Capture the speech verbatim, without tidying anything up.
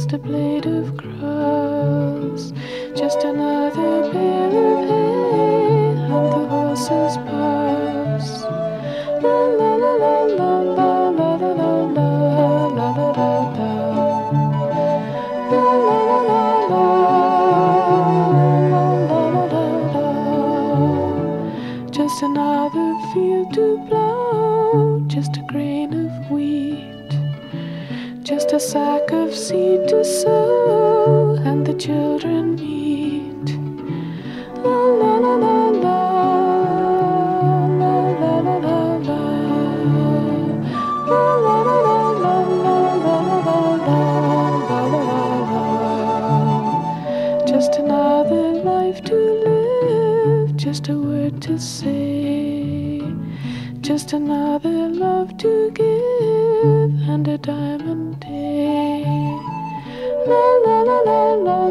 just a blade of grass, just another bale of hay, and the horses pass. La la la la la la la la la la la la la la. La la la la la la la la la. Just another field to plow, just a grain of wheat, just a sack of seed to sow, and the children eat. La la la la la la la la la la. La la la la la la la la la la la. Just another life to live, just a word to say, just another love to give, and a diamond day. La la la la la.